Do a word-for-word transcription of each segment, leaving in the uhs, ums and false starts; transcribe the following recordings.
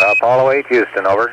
Apollo eight, Houston, over.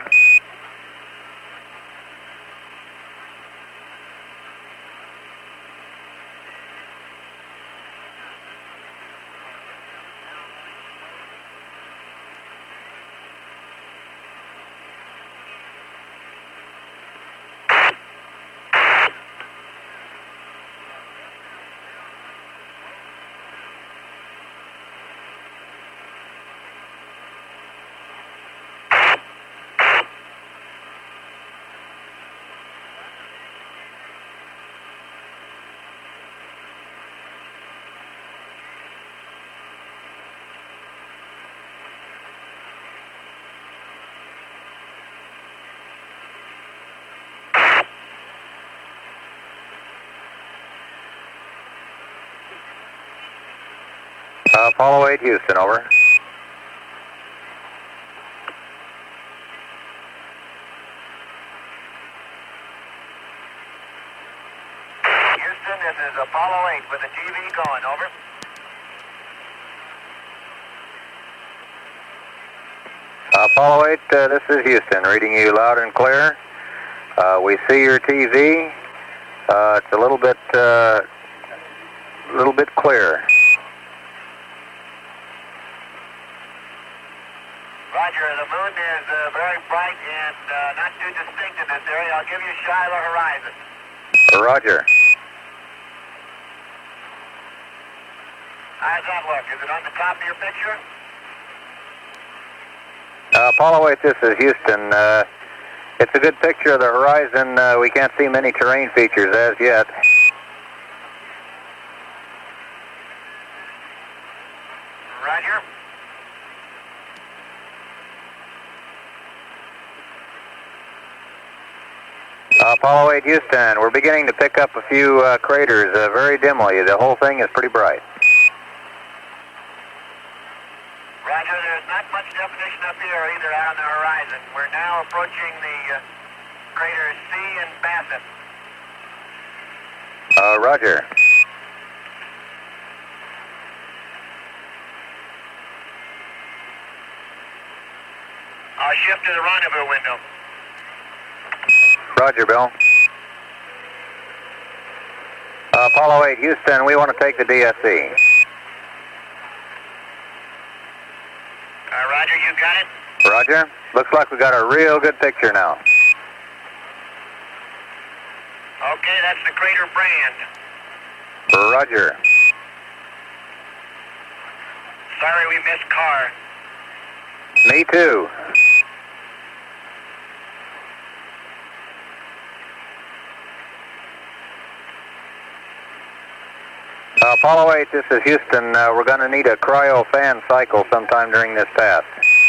Uh, Apollo eight, Houston, over. Houston, this is Apollo eight with the T V going, over. Uh, Apollo eight, uh, this is Houston, reading you loud and clear. Uh, we see your T V. Uh, it's a little bit, uh, little bit clear. Roger, the moon is uh, very bright and uh, not too distinct in this area. I'll give you Shiloh horizon. Roger. How's that look? Is it on the top of your picture? Uh, Apollo eight, this is Houston. Uh, it's a good picture of the horizon. Uh, we can't see many terrain features as yet. Roger. Uh, Apollo eight, Houston, we're beginning to pick up a few uh, craters uh, very dimly. The whole thing is pretty bright. Roger, there's not much definition up here either out on the horizon. We're now approaching the uh, craters C and Bassett. Uh, Roger. I'll shift to the rendezvous window. Roger, Bill. Uh, Apollo eight, Houston, we want to take the D S C. Uh, Roger, you got it? Roger. Looks like we got a real good picture now. Okay, that's the crater brand. Roger. Sorry we missed Carr. Me too. Uh, Apollo eight, this is Houston. Uh, we're going to need a cryo fan cycle sometime during this pass.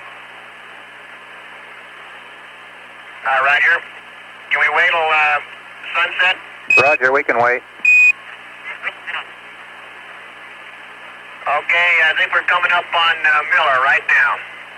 Uh, Roger. Can we wait till uh, sunset? Roger, we can wait. Okay, I think we're coming up on uh, Miller right now.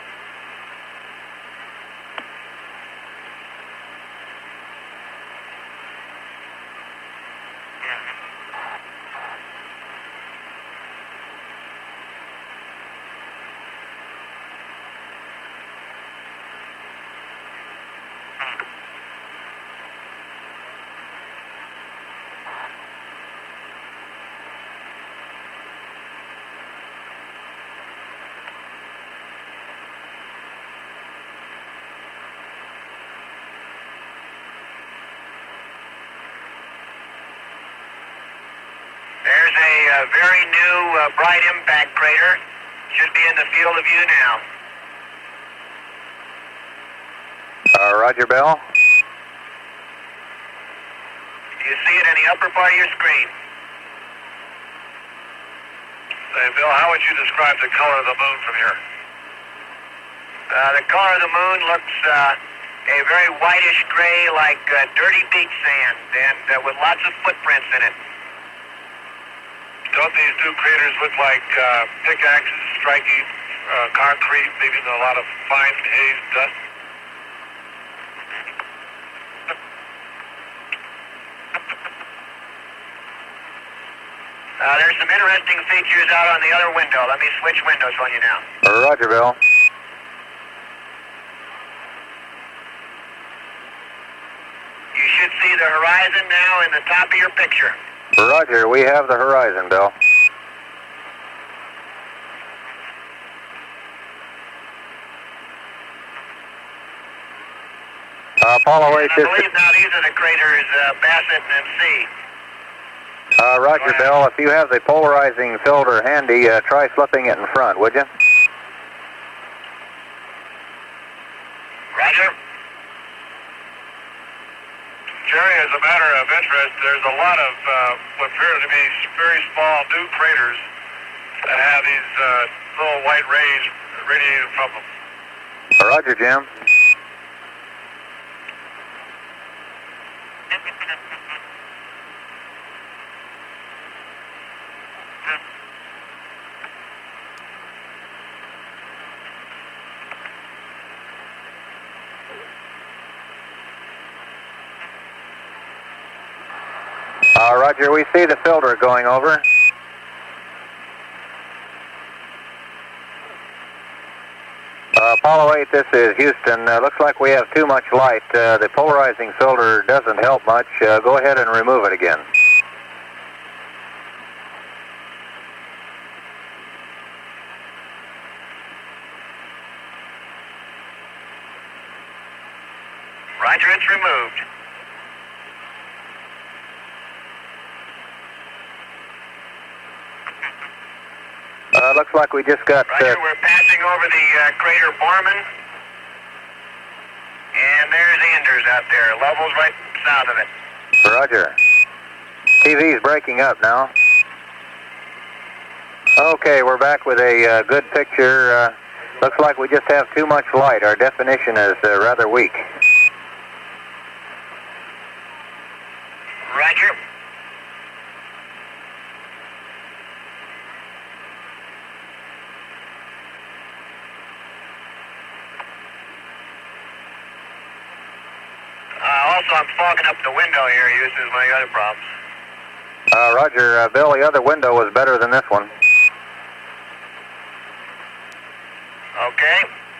There's a uh, very new uh, bright impact crater. Should be in the field of view now. Uh, Roger, Bill. Do you see it in the upper part of your screen? Say, Bill, how would you describe the color of the moon from here? Uh, the color of the moon looks uh, a very whitish gray, like uh, dirty beach sand, and uh, with lots of footprints in it. Don't these two craters look like uh, pickaxes striking uh, concrete, leaving a lot of fine haze dust? Uh, there's some interesting features out on the other window. Let me switch windows on you now. Roger, Bill. You should see the horizon now in the top of your picture. Roger, we have the horizon, Bill. Uh, Apollo eight, I believe now these are the craters, uh, Bassett and C. Uh, Roger, Bill. If you have the polarizing filter handy, uh, try slipping it in front, would you? Roger. Jerry, as a matter of interest, there's a lot of uh, what appear to be very small new craters that have these uh, little white rays radiating from them. Roger, Jim. Uh, Roger, we see the filter going over. Uh, Apollo eight, this is Houston. Uh, looks like we have too much light. Uh, the polarizing filter doesn't help much. Uh, go ahead and remove it again. Roger, it's removed. Uh, looks like we just got... Roger, Uh, we're passing over the uh, crater Borman. And there's Anders out there. Level's right south of it. Roger. T V's breaking up now. Okay, we're back with a uh, good picture. Uh, looks like we just have too much light. Our definition is uh, rather weak. Roger. Uh, also, I'm fogging up the window here. This is my other problems. Uh, Roger, uh, Bill, the other window was better than this one. Okay.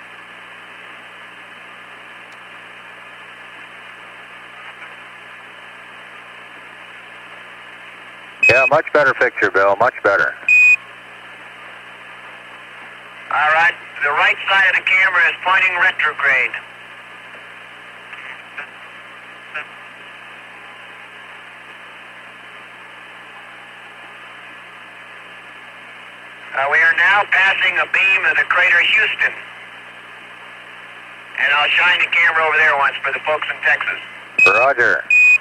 Yeah, much better picture, Bill, much better. All right. The right side of the camera is pointing retrograde. Uh, we are now passing a beam of the crater Houston. And I'll shine the camera over there once for the folks in Texas. Roger.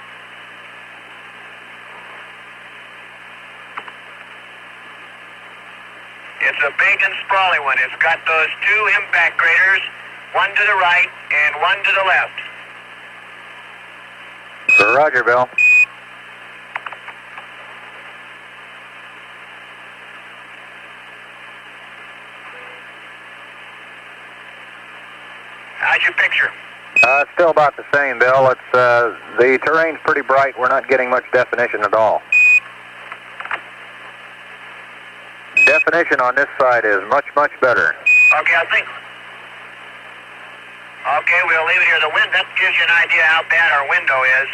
It's a big and sprawly one. It's got those two impact craters, one to the right and one to the left. Roger, Bill. How's your picture? Uh, it's still about the same, Bill. It's uh, the terrain's pretty bright. We're not getting much definition at all. Definition on this side is much, much better. Okay, I think. Okay, we'll leave it here. The wind, that gives you an idea how bad our window is.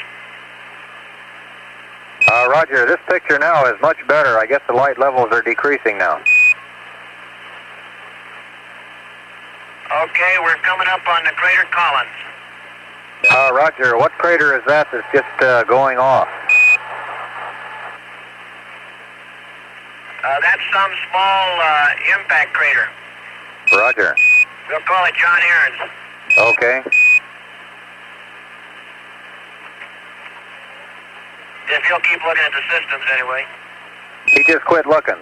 Uh, Roger, this picture now is much better. I guess the light levels are decreasing now. Okay, we're coming up on the crater Collins. Uh, Roger, what crater is that that's just uh, going off? Uh, that's some small uh, impact crater. Roger. We'll call it John Aarons. Okay. If you'll keep looking at the systems anyway. He just quit looking.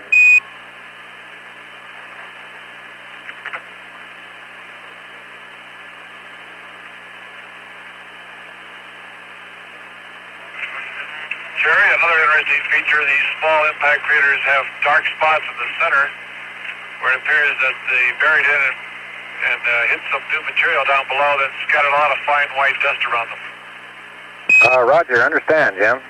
Jerry, another interesting feature, these small impact craters have dark spots in the center where it appears that they buried in and, and uh, hit some new material down below that's scattered a lot of fine white dust around them. Uh, Roger, understand, Jim.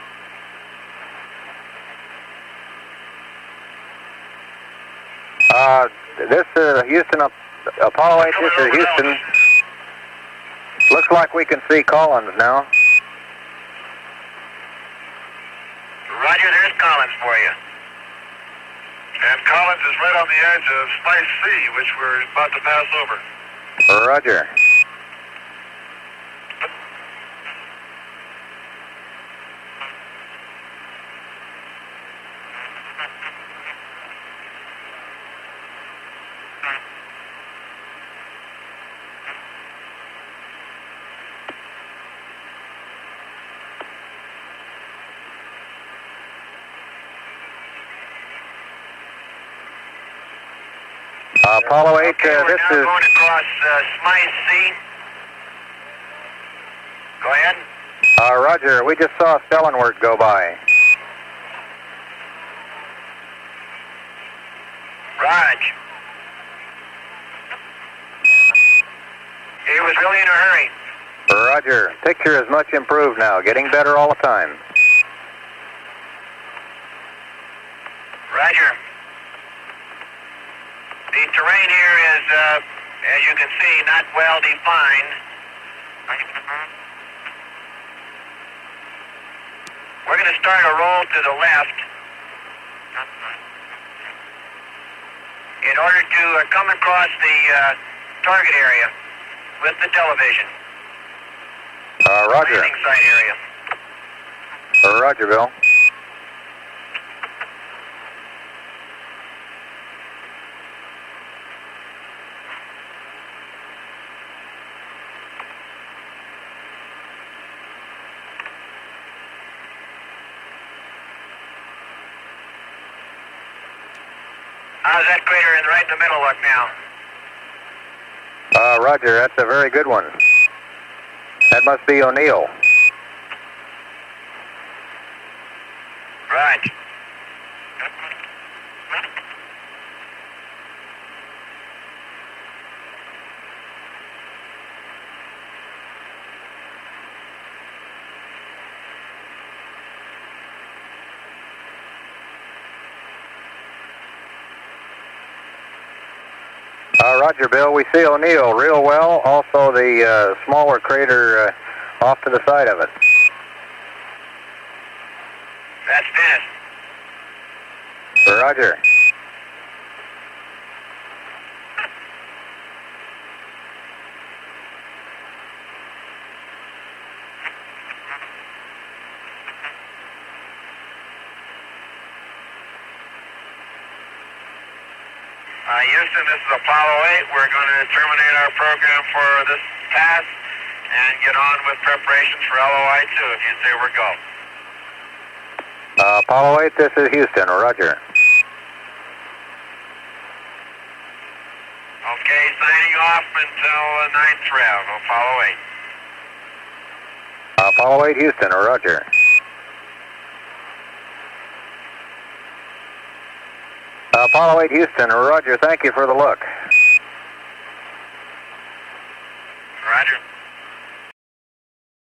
Uh, this is Houston, uh, Apollo eight, this is Houston. Looks like we can see Collins now. Roger, there's Collins for you. And Collins is right on the edge of Spice C, which we're about to pass over. Roger. Uh, Apollo eight, Okay, uh, we're this now is... going across uh, Smythe C. Go ahead. Uh, Roger, we just saw Stellenwert go by. Raj. He was really in a hurry. Roger, picture is much improved now, getting better all the time. Roger. The terrain here is, uh, as you can see, not well defined. We're going to start a roll to the left in order to uh, come across the uh, target area with the television. Uh, Roger. Landing site area. Uh, Roger, Bill. How's that crater in right in the middle look now? Uh, Roger, that's a very good one. That must be O'Neill. Right. Uh, Roger, Bill, we see O'Neill real well. Also the uh, smaller crater uh, off to the side of it. That's Dennis. Roger. Uh, Houston, this is Apollo eight. We're going to terminate our program for this pass and get on with preparations for L O I two, if you'd say we're go. Uh, Apollo eight, this is Houston. Roger. Okay, signing off until uh, ninth round, Apollo eight. Uh, Apollo eight, Houston. Roger. Uh, Apollo eight, Houston. Roger, thank you for the look.